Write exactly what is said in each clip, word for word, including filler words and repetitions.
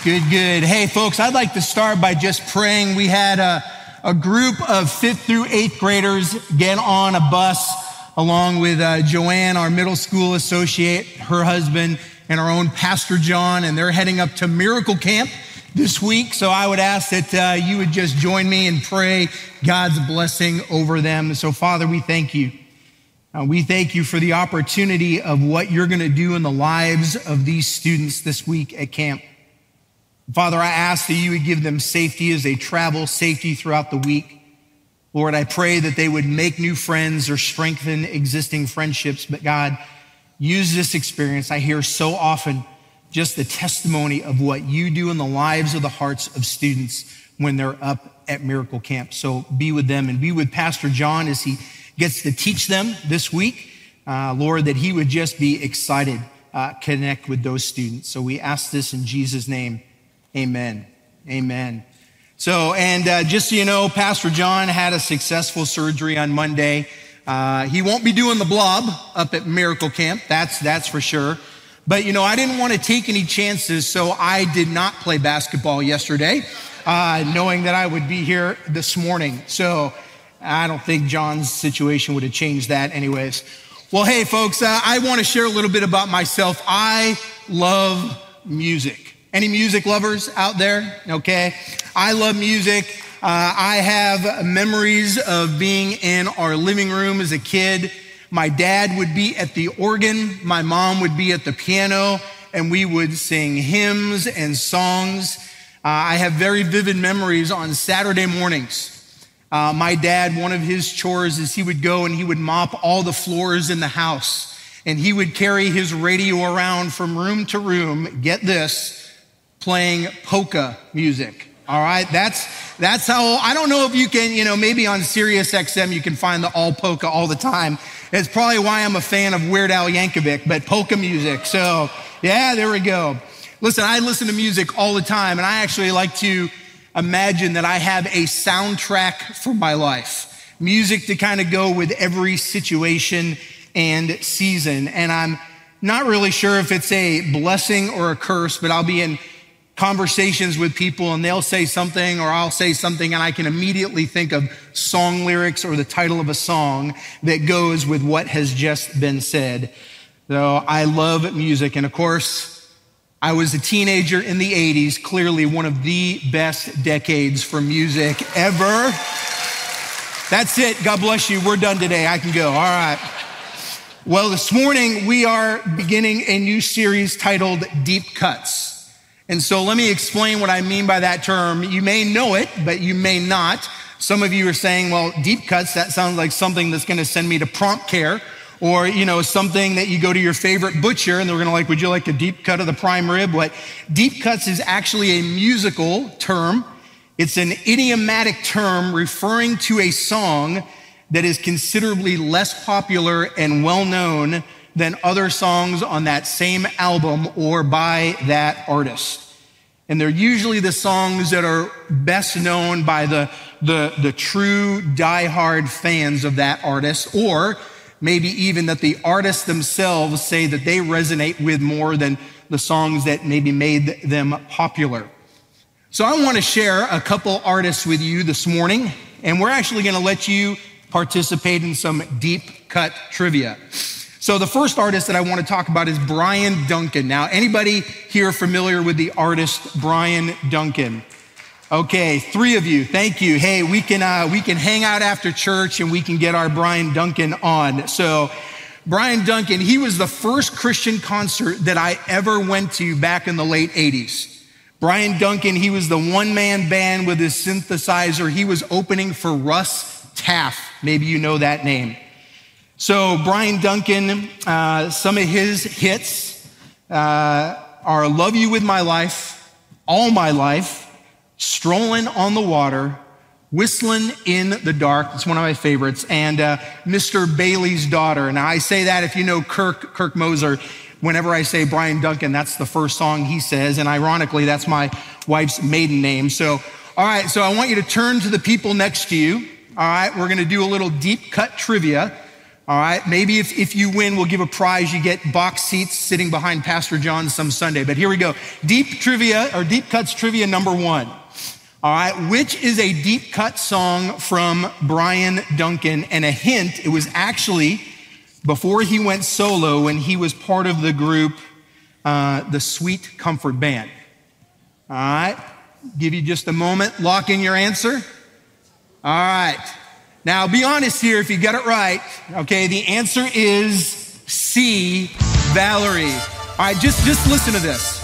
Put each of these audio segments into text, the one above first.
Good, good. Hey, folks, I'd like to start by just praying. We had a, a group of fifth through eighth graders get on a bus along with uh, Joanne, our middle school associate, her husband, and our own Pastor John, and they're heading up to Miracle Camp this week. So I would ask that uh, you would just join me and pray God's blessing over them. So, Father, we thank you. Uh, we thank you for the opportunity of what you're going to do in the lives of these students this week at camp. Father, I ask that you would give them safety as they travel, safety throughout the week. Lord, I pray that they would make new friends or strengthen existing friendships. But God, use this experience. I hear so often just the testimony of what you do in the lives of the hearts of students when they're up at Miracle Camp. So be with them and be with Pastor John as he gets to teach them this week. Uh, Lord, that he would just be excited, uh, connect with those students. So we ask this in Jesus' name. Amen. Amen. So, and uh, just so you know, Pastor John had a successful surgery on Monday. Uh, he won't be doing the blob up at Miracle Camp. That's, that's for sure. But, you know, I didn't want to take any chances, so I did not play basketball yesterday, uh, knowing that I would be here this morning. So I don't think John's situation would have changed that anyways. Well, hey, folks, uh, I want to share a little bit about myself. I love music. Any music lovers out there? Okay. I love music. Uh, I have memories of being in our living room as a kid. My dad would be at the organ. My mom would be at the piano, and we would sing hymns and songs. Uh, I have very vivid memories on Saturday mornings. Uh, my dad, one of his chores is he would go and he would mop all the floors in the house, and he would carry his radio around from room to room. Get this. Playing polka music. All right. That's, that's how, I don't know if you can, you know, maybe on Sirius X M, you can find the all polka all the time. It's probably why I'm a fan of Weird Al Yankovic, but polka music. So yeah, there we go. Listen, I listen to music all the time, and I actually like to imagine that I have a soundtrack for my life. Music to kind of go with every situation and season. And I'm not really sure if it's a blessing or a curse, but I'll be in conversations with people and they'll say something or I'll say something and I can immediately think of song lyrics or the title of a song that goes with what has just been said. So I love music. And of course, I was a teenager in the eighties, clearly one of the best decades for music ever. That's it. God bless you. We're done today. I can go. All right. Well, this morning we are beginning a new series titled Deep Cuts. And so let me explain what I mean by that term. You may know it, but you may not. Some of you are saying, well, deep cuts, that sounds like something that's going to send me to prompt care, or, you know, something that you go to your favorite butcher and they're going to like, would you like a deep cut of the prime rib? What deep cuts is actually a musical term. It's an idiomatic term referring to a song that is considerably less popular and well-known than other songs on that same album or by that artist. And they're usually the songs that are best known by the, the, the true diehard fans of that artist, or maybe even that the artists themselves say that they resonate with more than the songs that maybe made them popular. So I want to share a couple artists with you this morning, and we're actually going to let you participate in some deep cut trivia. So the first artist that I want to talk about is Brian Duncan. Now, anybody here familiar with the artist Brian Duncan? Okay, three of you. Thank you. Hey, we can uh, we can hang out after church and we can get our Brian Duncan on. So Brian Duncan, he was the first Christian concert that I ever went to back in the late eighties. Brian Duncan, he was the one-man band with his synthesizer. He was opening for Russ Taff. Maybe you know that name. So Brian Duncan, uh, some of his hits uh, are Love You With My Life, All My Life, Strolling on the Water, Whistling in the Dark. It's one of my favorites. And uh, Mister Bailey's Daughter. Now I say that if you know Kirk, Kirk Moser, whenever I say Brian Duncan, that's the first song he says. And ironically, that's my wife's maiden name. So, all right, so I want you to turn to the people next to you. All right, we're going to do a little deep cut trivia. All right, maybe if, if you win, we'll give a prize. You get box seats sitting behind Pastor John some Sunday. But here we go. Deep trivia, or deep cuts trivia number one. All right, which is a deep cut song from Brian Duncan? And a hint, it was actually before he went solo when he was part of the group, uh, the Sweet Comfort Band. All right, give you just a moment. Lock in your answer. All right. Now, be honest here if you got it right. Okay, the answer is C, Valerie. All right, just, just listen to this.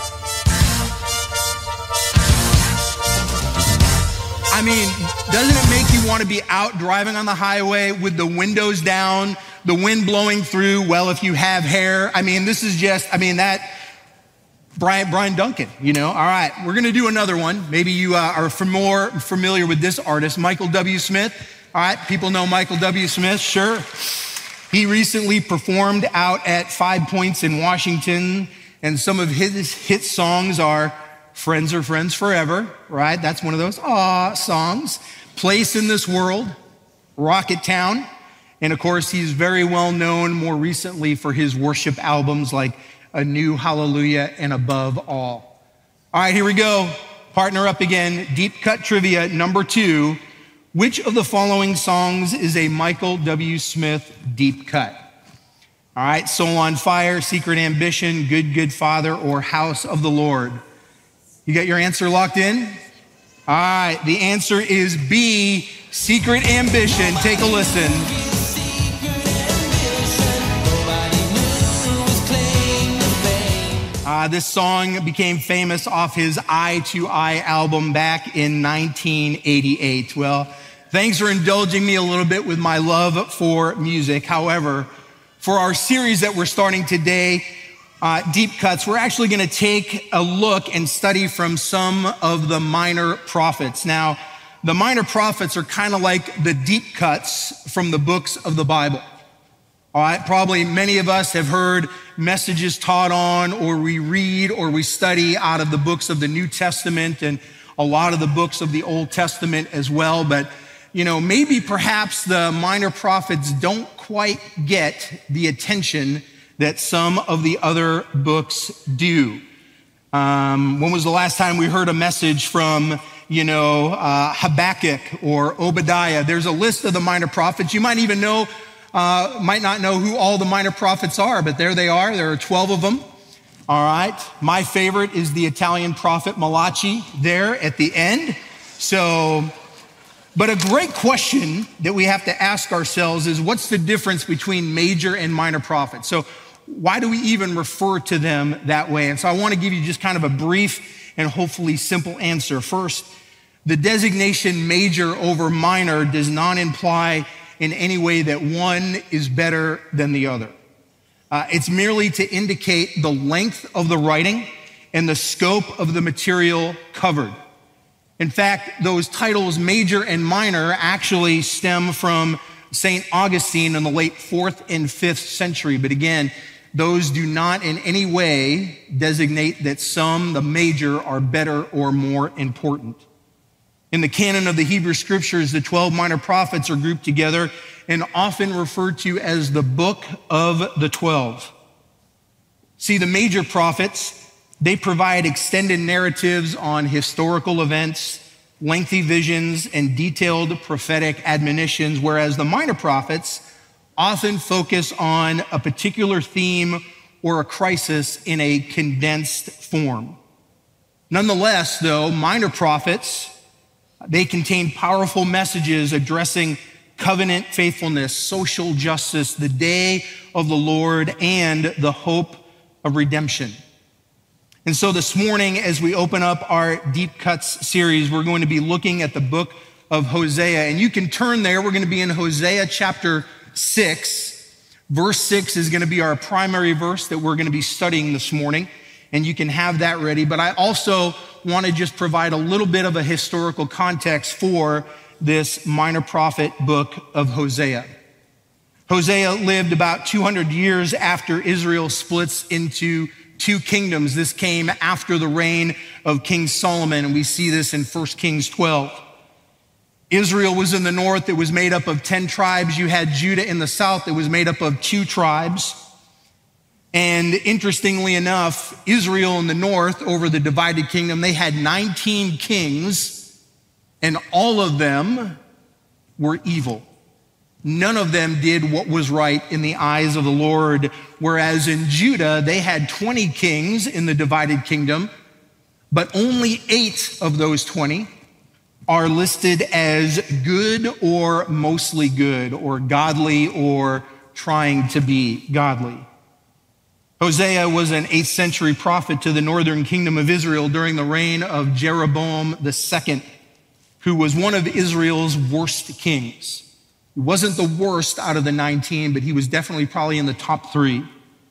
I mean, doesn't it make you want to be out driving on the highway with the windows down, the wind blowing through? Well, if you have hair, I mean, this is just, I mean, that, Brian, Brian Duncan, you know. All right, we're going to do another one. Maybe you uh, are more familiar with this artist, Michael W. Smith. All right, people know Michael W. Smith, sure. He recently performed out at Five Points in Washington, and some of his hit songs are Friends Are Friends Forever, right? That's one of those aw songs. Place in This World, Rocket Town, and of course, he's very well known more recently for his worship albums like A New Hallelujah and Above All. All right, here we go. Partner up again. Deep cut trivia number two. Which of the following songs is a Michael W. Smith deep cut? All right, Soul on Fire, Secret Ambition, Good, Good Father, or House of the Lord? You got your answer locked in? All right, the answer is B, Secret Ambition. Take a listen. Uh, this song became famous off his Eye to Eye album back in nineteen eighty-eight. Well, thanks for indulging me a little bit with my love for music. However, for our series that we're starting today, uh, Deep Cuts, we're actually going to take a look and study from some of the minor prophets. Now, the minor prophets are kind of like the deep cuts from the books of the Bible. All right, probably many of us have heard messages taught on, or we read or we study out of the books of the New Testament and a lot of the books of the Old Testament as well. But, you know, maybe perhaps the minor prophets don't quite get the attention that some of the other books do. Um, when was the last time we heard a message from, you know, uh, Habakkuk or Obadiah? There's a list of the minor prophets. You might even know Uh, might not know who all the minor prophets are, but there they are. There are twelve of them. All right. My favorite is the Italian prophet Malachi there at the end. So, but a great question that we have to ask ourselves is, what's the difference between major and minor prophets? So why do we even refer to them that way? And so I want to give you just kind of a brief and hopefully simple answer. First, the designation major over minor does not imply in any way that one is better than the other. Uh, it's merely to indicate the length of the writing and the scope of the material covered. In fact, those titles, major and minor, actually stem from Saint Augustine in the late fourth and fifth century. But again, those do not in any way designate that some, the major, are better or more important. In the canon of the Hebrew Scriptures, the twelve minor prophets are grouped together and often referred to as the Book of the Twelve. See, the major prophets, they provide extended narratives on historical events, lengthy visions, and detailed prophetic admonitions, whereas the minor prophets often focus on a particular theme or a crisis in a condensed form. Nonetheless, though, minor prophets, they contain powerful messages addressing covenant faithfulness, social justice, the day of the Lord, and the hope of redemption. And so this morning, as we open up our Deep Cuts series, we're going to be looking at the book of Hosea. And you can turn there. We're going to be in Hosea chapter six. Verse six is going to be our primary verse that we're going to be studying this morning. And you can have that ready. But I also want to just provide a little bit of a historical context for this minor prophet book of Hosea. Hosea lived about two hundred years after Israel splits into two kingdoms. This came after the reign of King Solomon, and we see this in First Kings twelve. Israel was in the north. It was made up of ten tribes. You had Judah in the south. It was made up of two tribes. And interestingly enough, Israel in the north, over the divided kingdom, they had nineteen kings, and all of them were evil. None of them did what was right in the eyes of the Lord. Whereas in Judah, they had twenty kings in the divided kingdom, but only eight of those twenty are listed as good or mostly good, or godly or trying to be godly. Hosea was an eighth century prophet to the northern kingdom of Israel during the reign of Jeroboam the second, who was one of Israel's worst kings. He wasn't the worst out of the nineteen, but he was definitely probably in the top three.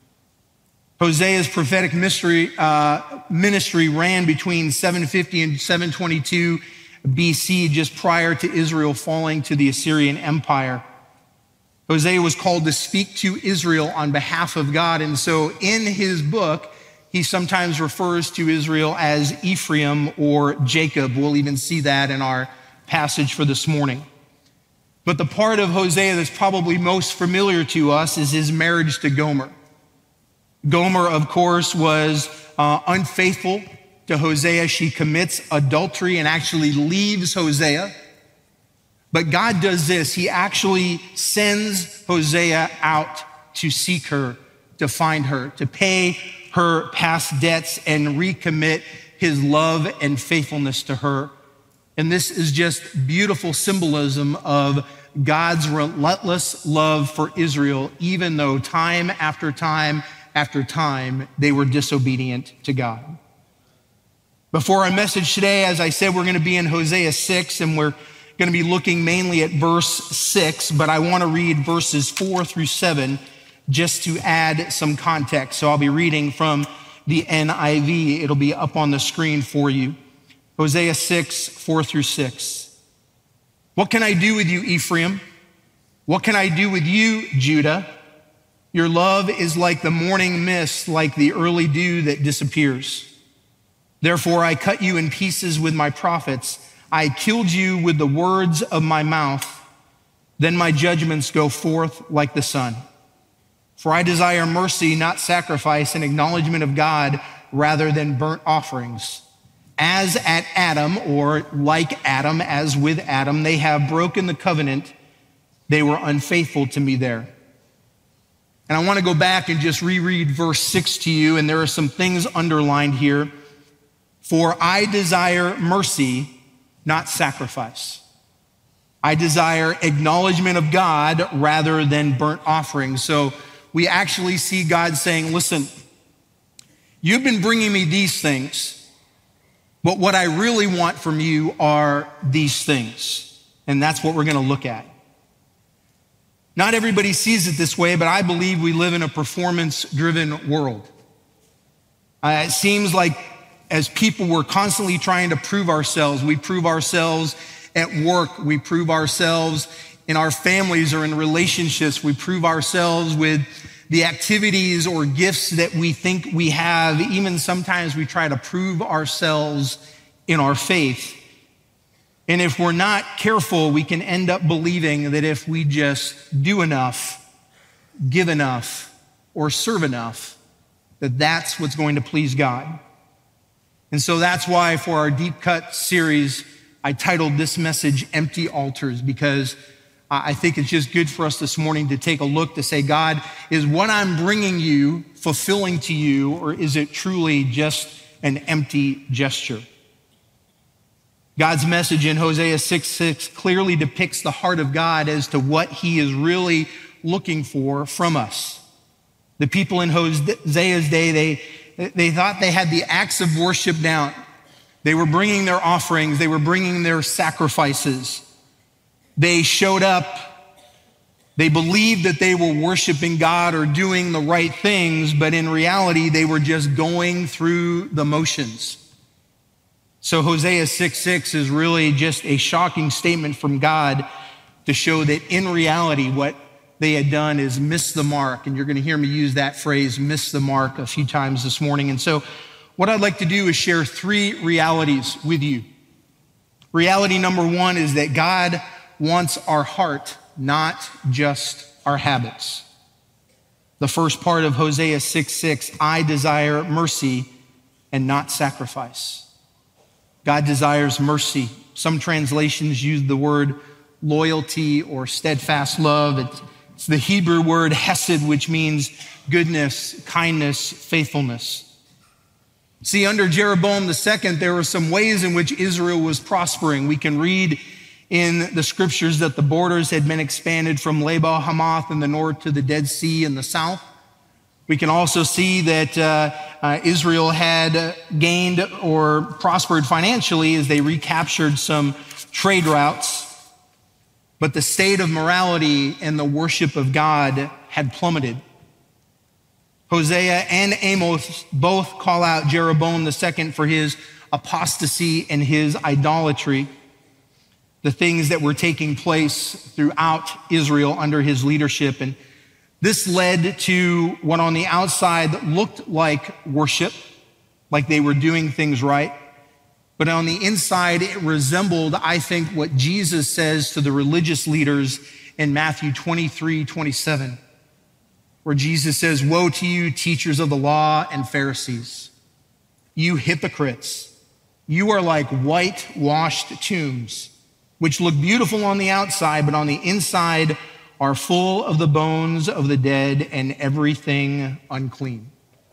Hosea's prophetic mystery, uh, ministry ran between seven fifty and seven twenty-two B C, just prior to Israel falling to the Assyrian Empire. Hosea was called to speak to Israel on behalf of God. And so in his book, he sometimes refers to Israel as Ephraim or Jacob. We'll even see that in our passage for this morning. But the part of Hosea that's probably most familiar to us is his marriage to Gomer. Gomer, of course, was uh, unfaithful to Hosea. She commits adultery and actually leaves Hosea. But God does this. He actually sends Hosea out to seek her, to find her, to pay her past debts and recommit his love and faithfulness to her. And this is just beautiful symbolism of God's relentless love for Israel, even though time after time after time they were disobedient to God. Before our message today, as I said, we're going to be in Hosea six, and we're going to be looking mainly at verse six, but I want to read verses four through seven just to add some context. So I'll be reading from the N I V. It'll be up on the screen for you. Hosea six, four through six. What can I do with you, Ephraim? What can I do with you, Judah? Your love is like the morning mist, like the early dew that disappears. Therefore, I cut you in pieces with my prophets. I killed you with the words of my mouth. Then my judgments go forth like the sun. For I desire mercy, not sacrifice, and acknowledgement of God rather than burnt offerings. As at Adam, or like Adam, as with Adam, they have broken the covenant. They were unfaithful to me there. And I want to go back and just reread verse six to you, and there are some things underlined here. For I desire mercy, not sacrifice. I desire acknowledgement of God rather than burnt offerings. So we actually see God saying, listen, you've been bringing me these things, but what I really want from you are these things. And that's what we're going to look at. Not everybody sees it this way, but I believe we live in a performance-driven world. Uh, it seems like as people, we're constantly trying to prove ourselves. We prove ourselves at work. We prove ourselves in our families or in relationships. We prove ourselves with the activities or gifts that we think we have. Even sometimes we try to prove ourselves in our faith. And if we're not careful, we can end up believing that if we just do enough, give enough, or serve enough, that that's what's going to please God. And so that's why for our Deep Cut series, I titled this message Empty Altars, because I think it's just good for us this morning to take a look to say, God, is what I'm bringing you fulfilling to you, or is it truly just an empty gesture? God's message in Hosea six six clearly depicts the heart of God as to what he is really looking for from us. The people in Hosea's day, they They thought they had the acts of worship down. They were bringing their offerings. They were bringing their sacrifices. They showed up. They believed that they were worshiping God or doing the right things, but in reality, they were just going through the motions. So Hosea six six is really just a shocking statement from God to show that in reality, what they had done is miss the mark. And you're going to hear me use that phrase, miss the mark, a few times this morning. And so what I'd like to do is share three realities with you. Reality number one is that God wants our heart, not just our habits. The first part of Hosea six six, I desire mercy and not sacrifice. God desires mercy. Some translations use the word loyalty or steadfast love. It's the Hebrew word hesed, which means goodness, kindness, faithfulness. See, under Jeroboam the second, there were some ways in which Israel was prospering. We can read in the scriptures that the borders had been expanded from Lebo Hamath in the north to the Dead Sea in the south. We can also see that uh, uh, Israel had gained or prospered financially as they recaptured some trade routes. But the state of morality and the worship of God had plummeted. Hosea and Amos both call out Jeroboam the second for his apostasy and his idolatry, the things that were taking place throughout Israel under his leadership. And this led to what on the outside looked like worship, like they were doing things right. But on the inside, it resembled, I think, what Jesus says to the religious leaders in Matthew twenty-three twenty-seven, where Jesus says, woe to you, teachers of the law and Pharisees, you hypocrites. You are like whitewashed tombs, which look beautiful on the outside, but on the inside are full of the bones of the dead and everything unclean.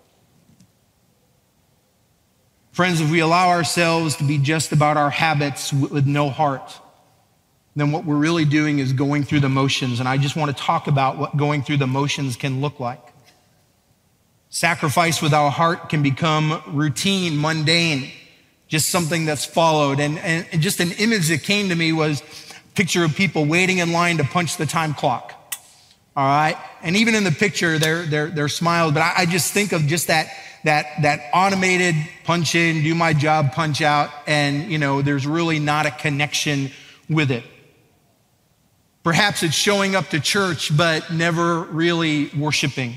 Friends, if we allow ourselves to be just about our habits with no heart, then what we're really doing is going through the motions. And I just want to talk about what going through the motions can look like. Sacrifice without heart can become routine, mundane, just something that's followed. And, and just an image that came to me was a picture of people waiting in line to punch the time clock. All right. And even in the picture, they're, they're, they're smiles. But I, I just think of just that, that, that automated punch in, do my job, punch out. And, you know, there's really not a connection with it. Perhaps it's showing up to church, but never really worshiping.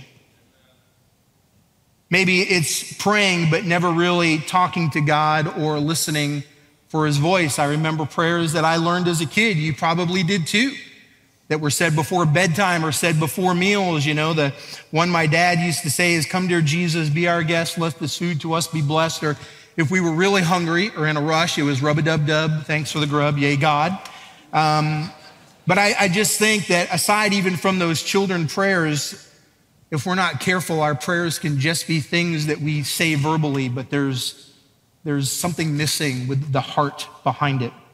Maybe it's praying, but never really talking to God or listening for his voice. I remember prayers that I learned as a kid. You probably did too, that were said before bedtime or said before meals. You know, the one my dad used to say is, come dear Jesus, be our guest, let this food to us be blessed. Or if we were really hungry or in a rush, it was rub-a-dub-dub, thanks for the grub, yay God. Um, but I, I just think that aside even from those children prayers, if we're not careful, our prayers can just be things that we say verbally, but there's, there's something missing with the heart behind it.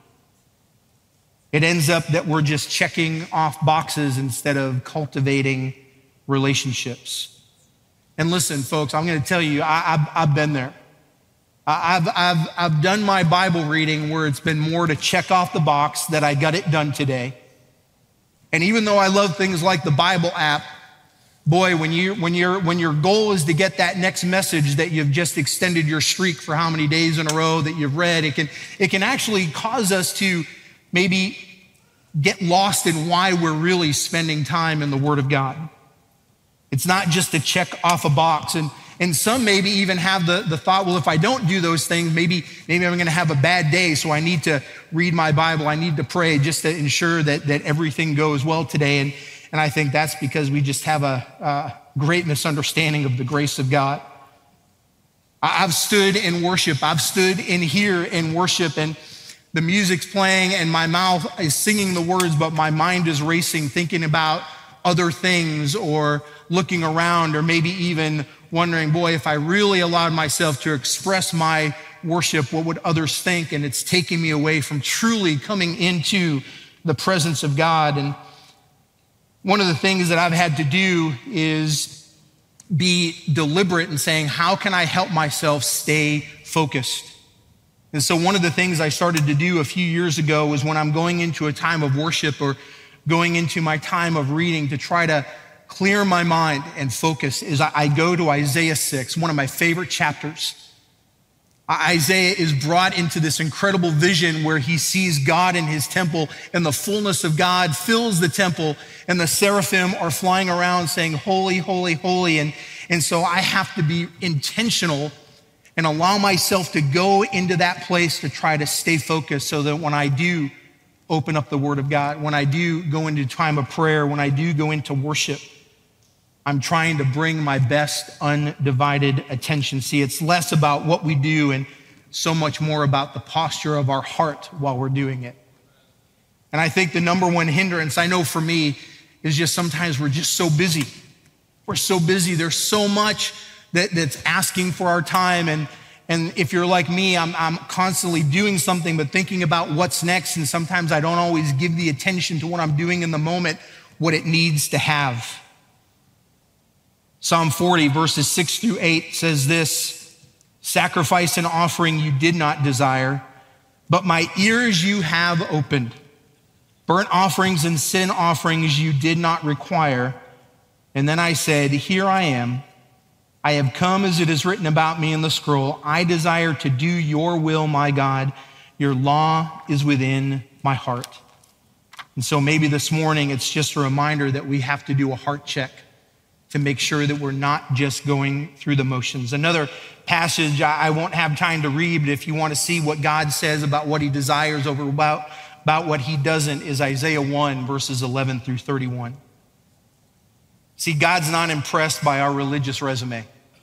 It ends up that we're just checking off boxes instead of cultivating relationships. And listen, folks, I'm going to tell you, I, I've, I've been there. I've, I've, I've done my Bible reading where it's been more to check off the box that I got it done today. And even though I love things like the Bible app, boy, when you when your when your goal is to get that next message that you've just extended your streak for how many days in a row that you've read, it can it can actually cause us to maybe get lost in why we're really spending time in the Word of God. It's not just to check off a box. And and some maybe even have the, the thought, well, if I don't do those things, maybe, maybe I'm going to have a bad day, so I need to read my Bible. I need to pray just to ensure that, that everything goes well today. And, and I think that's because we just have a, a great misunderstanding of the grace of God. I've stood in worship. I've stood in here in worship, and the music's playing and my mouth is singing the words, but my mind is racing, thinking about other things or looking around, or maybe even wondering, boy, if I really allowed myself to express my worship, what would others think? And it's taking me away from truly coming into the presence of God. And one of the things that I've had to do is be deliberate in saying, how can I help myself stay focused? And so one of the things I started to do a few years ago was when I'm going into a time of worship or going into my time of reading to try to clear my mind and focus, is I go to Isaiah six, one of my favorite chapters. Isaiah is brought into this incredible vision where he sees God in his temple, and the fullness of God fills the temple, and the seraphim are flying around saying, holy, holy, holy. And, and so I have to be intentional and allow myself to go into that place to try to stay focused so that when I do open up the Word of God, when I do go into time of prayer, when I do go into worship, I'm trying to bring my best undivided attention. See, it's less about what we do and so much more about the posture of our heart while we're doing it. And I think the number one hindrance, I know for me, is just sometimes we're just so busy. We're so busy. There's so much that, that's asking for our time. And, and if you're like me, I'm, I'm constantly doing something but thinking about what's next. And sometimes I don't always give the attention to what I'm doing in the moment, what it needs to have. Psalm forty, verses six through eight says this: sacrifice and offering you did not desire, but my ears you have opened. Burnt offerings and sin offerings you did not require. And then I said, here I am. I have come as it is written about me in the scroll. I desire to do your will, my God. Your law is within my heart. And so maybe this morning it's just a reminder that we have to do a heart check to make sure that we're not just going through the motions. Another passage I won't have time to read, but if you want to see what God says about what he desires over about, about what he doesn't, is Isaiah one, verses eleven through thirty-one. See, God's not impressed by our religious resume.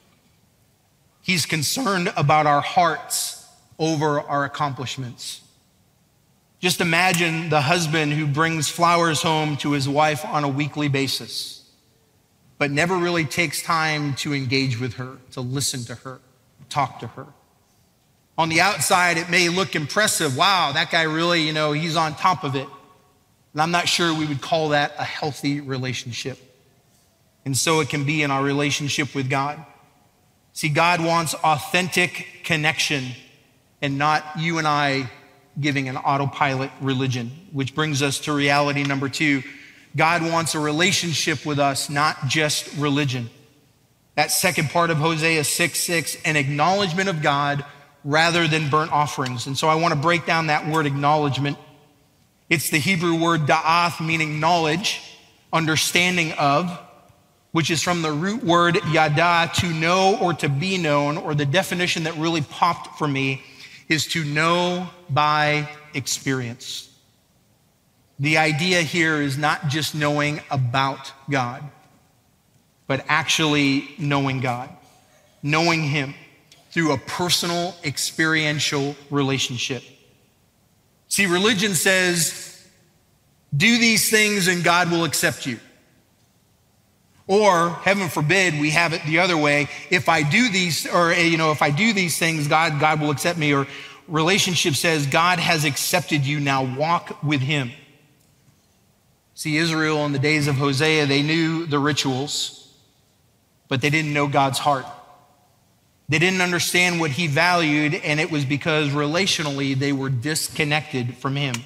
He's concerned about our hearts over our accomplishments. Just imagine the husband who brings flowers home to his wife on a weekly basis, but never really takes time to engage with her, to listen to her, talk to her. On the outside, it may look impressive. Wow, that guy really, you know, he's on top of it. And I'm not sure we would call that a healthy relationship. And so it can be in our relationship with God. See, God wants authentic connection and not you and I giving an autopilot religion, which brings us to reality number two. God wants a relationship with us, not just religion. That second part of Hosea six six, an acknowledgement of God rather than burnt offerings. And so I want to break down that word acknowledgement. It's the Hebrew word da'ath, meaning knowledge, understanding of, which is from the root word yada, to know or to be known, or the definition that really popped for me is to know by experience. The idea here is not just knowing about God, but actually knowing God, knowing him through a personal, experiential relationship. See, religion says, do these things and God will accept you. Or, heaven forbid, we have it the other way. If I do these, or, you know, if I do these things, God, God will accept me. Or relationship says, God has accepted you, now walk with him. See, Israel in the days of Hosea, they knew the rituals, but they didn't know God's heart. They didn't understand what he valued, and it was because relationally they were disconnected from him.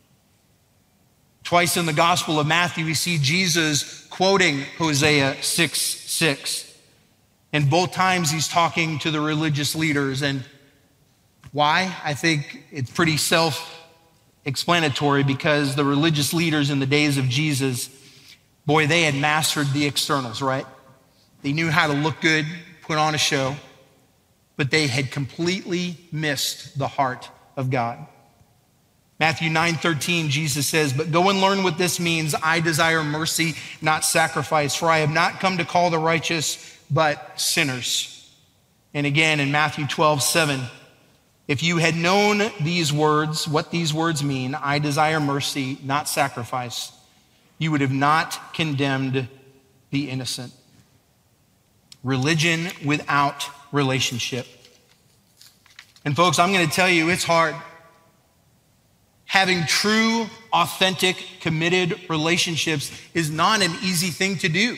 Twice in the Gospel of Matthew, we see Jesus quoting Hosea six six. And both times he's talking to the religious leaders. And why? I think it's pretty self-explanatory, because the religious leaders in the days of Jesus, boy, they had mastered the externals, right? They knew how to look good, put on a show, but they had completely missed the heart of God. Matthew nine thirteen, Jesus says, but go and learn what this means. I desire mercy, not sacrifice, for I have not come to call the righteous, but sinners. And again in Matthew twelve seven, if you had known these words, what these words mean, I desire mercy, not sacrifice, you would have not condemned the innocent. Religion without relationship. And folks, I'm going to tell you, it's hard. Having true, authentic, committed relationships is not an easy thing to do.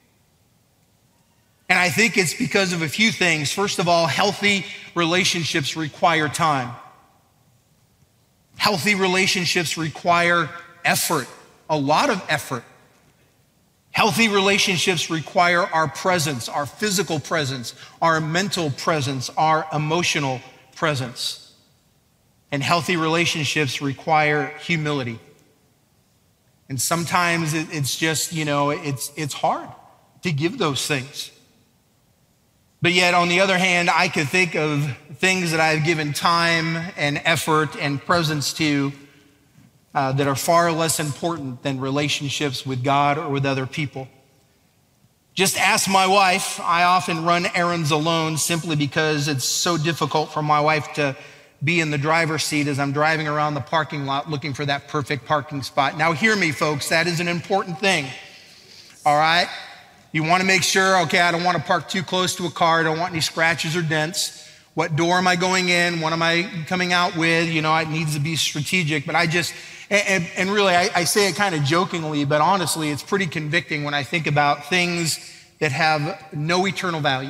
And I think it's because of a few things. First of all, healthy relationships require time. Healthy relationships require effort, a lot of effort. Healthy relationships require our presence, our physical presence, our mental presence, our emotional presence. And healthy relationships require humility. And sometimes it's just, you know, it's, it's hard to give those things. But yet, on the other hand, I could think of things that I've given time and effort and presence to uh, that are far less important than relationships with God or with other people. Just ask my wife. I often run errands alone simply because it's so difficult for my wife to be in the driver's seat as I'm driving around the parking lot looking for that perfect parking spot. Now hear me, folks, that is an important thing, all right? You want to make sure, okay, I don't want to park too close to a car. I don't want any scratches or dents. What door am I going in? What am I coming out with? You know, it needs to be strategic, but I just, and, and really, I, I say it kind of jokingly, but honestly, it's pretty convicting when I think about things that have no eternal value.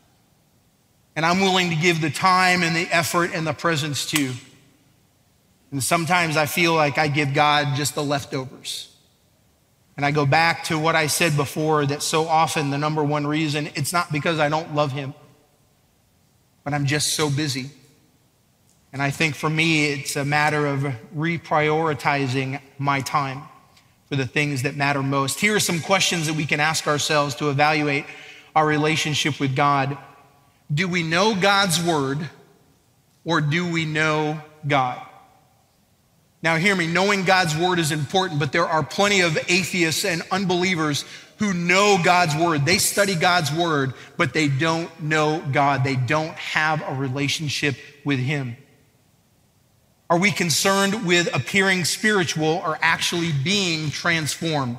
And I'm willing to give the time and the effort and the presence to. And sometimes I feel like I give God just the leftovers. And I go back to what I said before, that so often the number one reason, it's not because I don't love him, but I'm just so busy. And I think for me, it's a matter of reprioritizing my time for the things that matter most. Here are some questions that we can ask ourselves to evaluate our relationship with God. Do we know God's word, or do we know God? Now hear me, knowing God's word is important, but there are plenty of atheists and unbelievers who know God's word. They study God's word, but they don't know God. They don't have a relationship with him. Are we concerned with appearing spiritual or actually being transformed?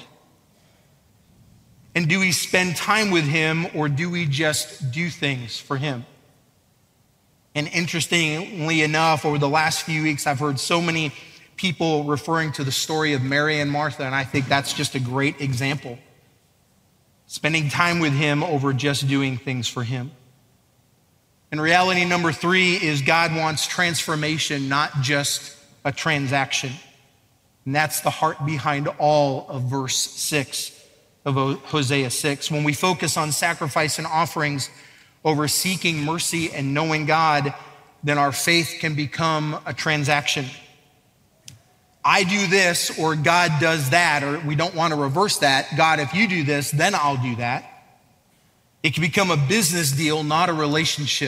And do we spend time with him, or do we just do things for him? And interestingly enough, over the last few weeks, I've heard so many people referring to the story of Mary and Martha, and I think that's just a great example. Spending time with him over just doing things for him. And reality number three is God wants transformation, not just a transaction. And that's the heart behind all of verse six of Hosea six. When we focus on sacrifice and offerings over seeking mercy and knowing God, then our faith can become a transaction. I do this, or God does that, or we don't want to reverse that. God, if you do this, then I'll do that. It can become a business deal, not a relationship.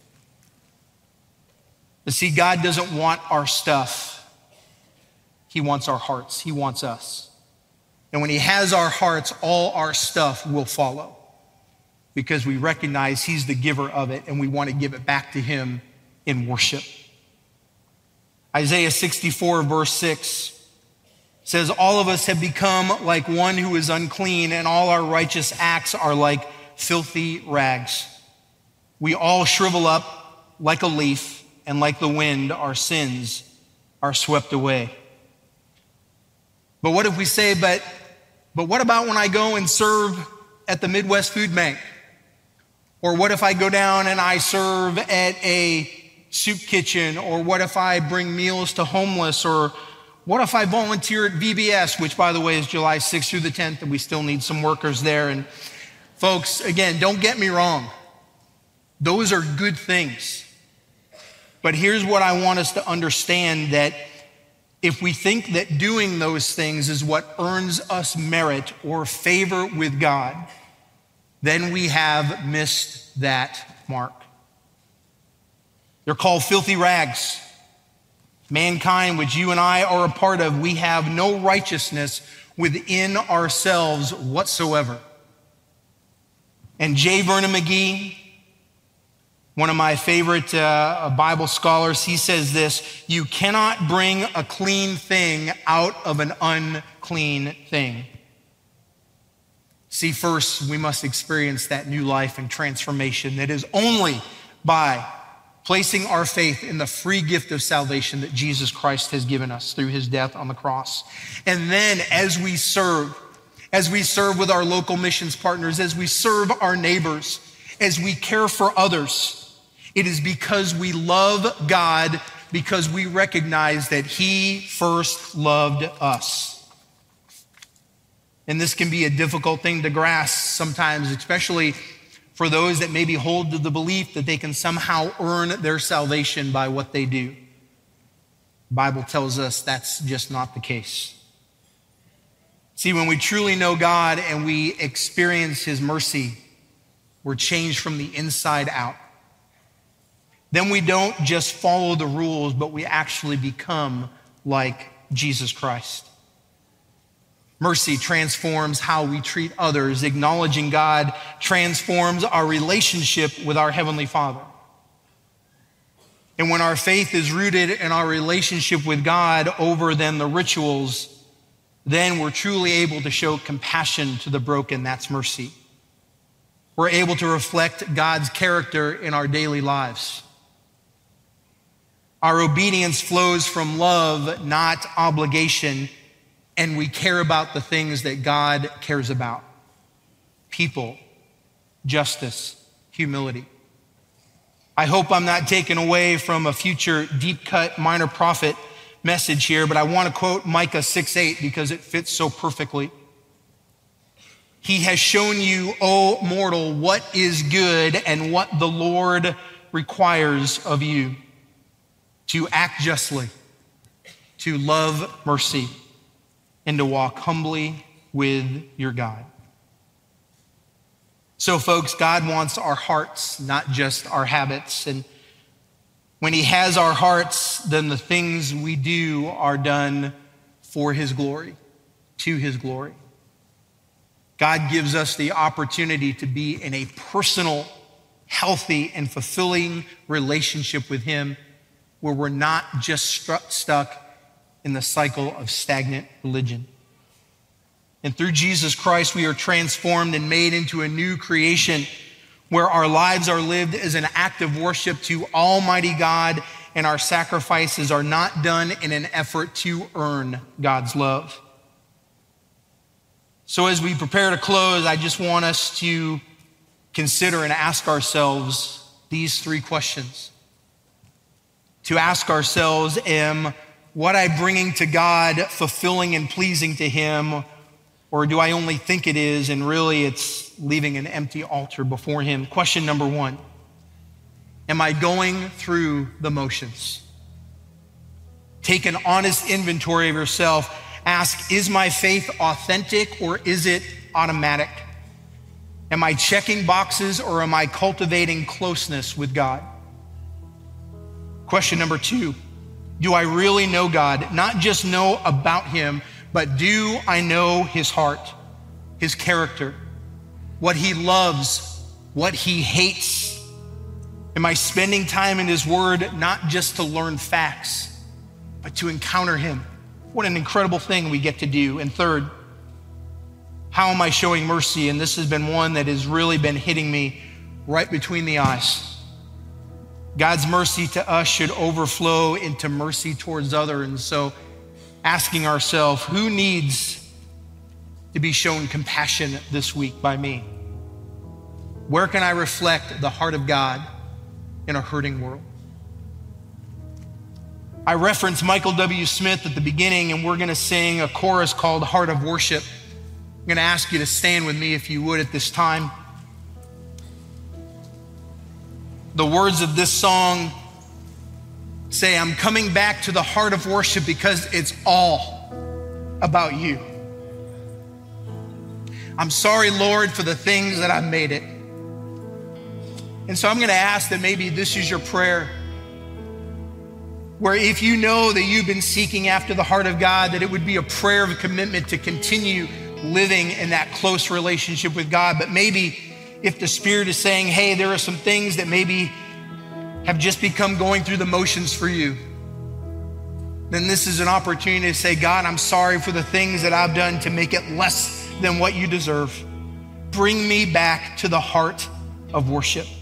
But see, God doesn't want our stuff. He wants our hearts. He wants us. And when he has our hearts, all our stuff will follow, because we recognize he's the giver of it, and we want to give it back to him in worship. Isaiah sixty-four verse six says, all of us have become like one who is unclean, and all our righteous acts are like filthy rags. We all shrivel up like a leaf, and like the wind, our sins are swept away. But what if we say, but, but what about when I go and serve at the Midwest Food Bank? Or what if I go down and I serve at a soup kitchen? Or what if I bring meals to homeless? Or what if I volunteer at V B S, which by the way is July sixth through the tenth, and we still need some workers there. And folks, again, don't get me wrong. Those are good things. But here's what I want us to understand, that if we think that doing those things is what earns us merit or favor with God, then we have missed that mark. They're called filthy rags. Mankind, which you and I are a part of, we have no righteousness within ourselves whatsoever. And J. Vernon McGee, one of my favorite uh, Bible scholars, he says this: you cannot bring a clean thing out of an unclean thing. See, first, we must experience that new life and transformation that is only by placing our faith in the free gift of salvation that Jesus Christ has given us through his death on the cross. And then as we serve, as we serve with our local missions partners, as we serve our neighbors, as we care for others, it is because we love God, because we recognize that he first loved us. And this can be a difficult thing to grasp sometimes, especially for those that maybe hold to the belief that they can somehow earn their salvation by what they do. The Bible tells us that's just not the case. See, when we truly know God and we experience his mercy, We're changed from the inside out. Then we don't just follow the rules, but we actually become like Jesus Christ. Mercy transforms how we treat others. Acknowledging God transforms our relationship with our Heavenly Father. And when our faith is rooted in our relationship with God over than the rituals, then we're truly able to show compassion to the broken. That's mercy. We're able to reflect God's character in our daily lives. Our obedience flows from love, not obligation, and we care about the things that God cares about: people, justice, humility. I hope I'm not taken away from a future deep cut minor prophet message here, but I want to quote Micah six eight because it fits so perfectly. He has shown you, O mortal, what is good and what the Lord requires of you: to act justly, to love mercy, and to walk humbly with your God. So folks, God wants our hearts, not just our habits. And when he has our hearts, then the things we do are done for his glory, to his glory. God gives us the opportunity to be in a personal, healthy, and fulfilling relationship with him, where we're not just struck, stuck in the cycle of stagnant religion. And through Jesus Christ, we are transformed and made into a new creation where our lives are lived as an act of worship to Almighty God, and our sacrifices are not done in an effort to earn God's love. So as we prepare to close, I just want us to consider and ask ourselves these three questions. To ask ourselves, am what I'm bringing to God fulfilling and pleasing to him, or do I only think it is and really it's leaving an empty altar before him? Question number one, am I going through the motions? Take an honest inventory of yourself. Ask, is my faith authentic or is it automatic? Am I checking boxes or am I cultivating closeness with God? Question number two, do I really know God? Not just know about him, but do I know his heart, his character, what he loves, what he hates? Am I spending time in his word, not just to learn facts, but to encounter him? What an incredible thing we get to do. And third, how am I showing mercy? And this has been one that has really been hitting me right between the eyes. God's mercy to us should overflow into mercy towards others. And so asking ourselves, who needs to be shown compassion this week by me? Where can I reflect the heart of God in a hurting world? I referenced Michael W. Smith at the beginning, and we're going to sing a chorus called Heart of Worship. I'm going to ask you to stand with me if you would at this time. The words of this song say, I'm coming back to the heart of worship because it's all about you. I'm sorry, Lord, for the things that I've made it. And so I'm going to ask that maybe this is your prayer, where if you know that you've been seeking after the heart of God, that it would be a prayer of commitment to continue living in that close relationship with God. But maybe if the Spirit is saying, hey, there are some things that maybe have just become going through the motions for you, then this is an opportunity to say, God, I'm sorry for the things that I've done to make it less than what you deserve. Bring me back to the heart of worship.